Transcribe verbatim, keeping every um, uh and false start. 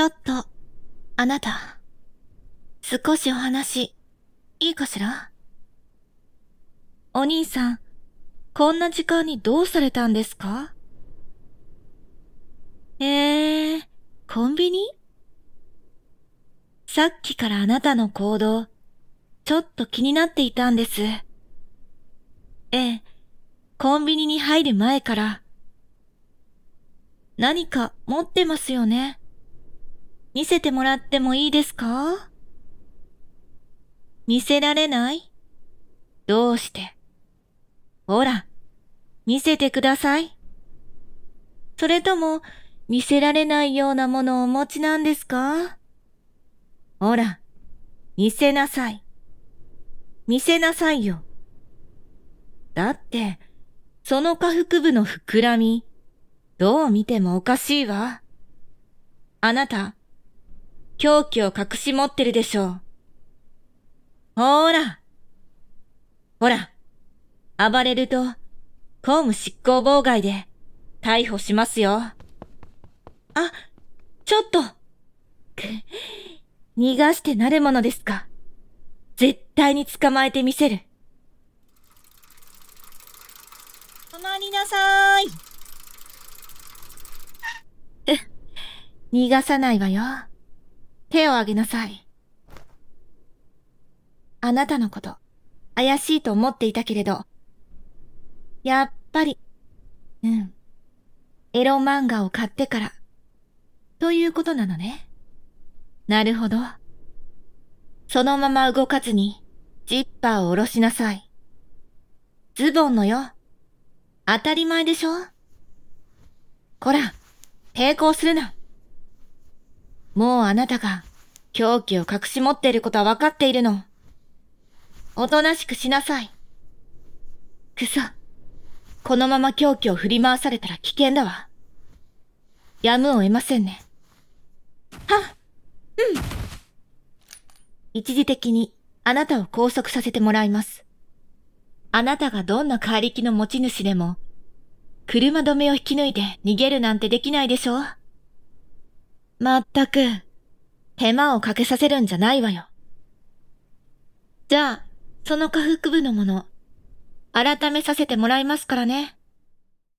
ょっと、あなた、少しお話、いいかしら？お兄さん、こんな時間にどうされたんですか？えー、コンビニ？さっきからあなたの行動、ちょっと気になっていたんです。ええ、コンビニに入る前から。何か持ってますよね。見せてもらってもいいですか？見せられない？どうして？ほら、見せてください。それとも、見せられないようなものをお持ちなんですか？ほら、見せなさい。見せなさいよ。だって、その下腹部の膨らみ、どう見てもおかしいわ。あなた、凶器を隠し持ってるでしょう。ほーら。ほら、暴れると、公務執行妨害で、逮捕しますよ。あ、ちょっと。く、逃がしてなるものですか。絶対に捕まえてみせる。止まりなさーい。う、逃がさないわよ。手をあげなさい。あなたのこと、怪しいと思っていたけれど、やっぱり、うん。エロ漫画を買ってから、ということなのね。なるほど。そのまま動かずに、ジッパーを下ろしなさい。ズボンのよ。当たり前でしょ？こら、抵抗するな。もうあなたが凶器を隠し持っていることは分かっているの。おとなしくしなさい。くそ。このまま凶器を振り回されたら危険だわ。やむを得ませんね。はっ、うん。一時的にあなたを拘束させてもらいます。あなたがどんな怪力の持ち主でも、車止めを引き抜いて逃げるなんてできないでしょ？まったく、手間をかけさせるんじゃないわよ。じゃあ、その下腹部のもの、改めさせてもらいますからね。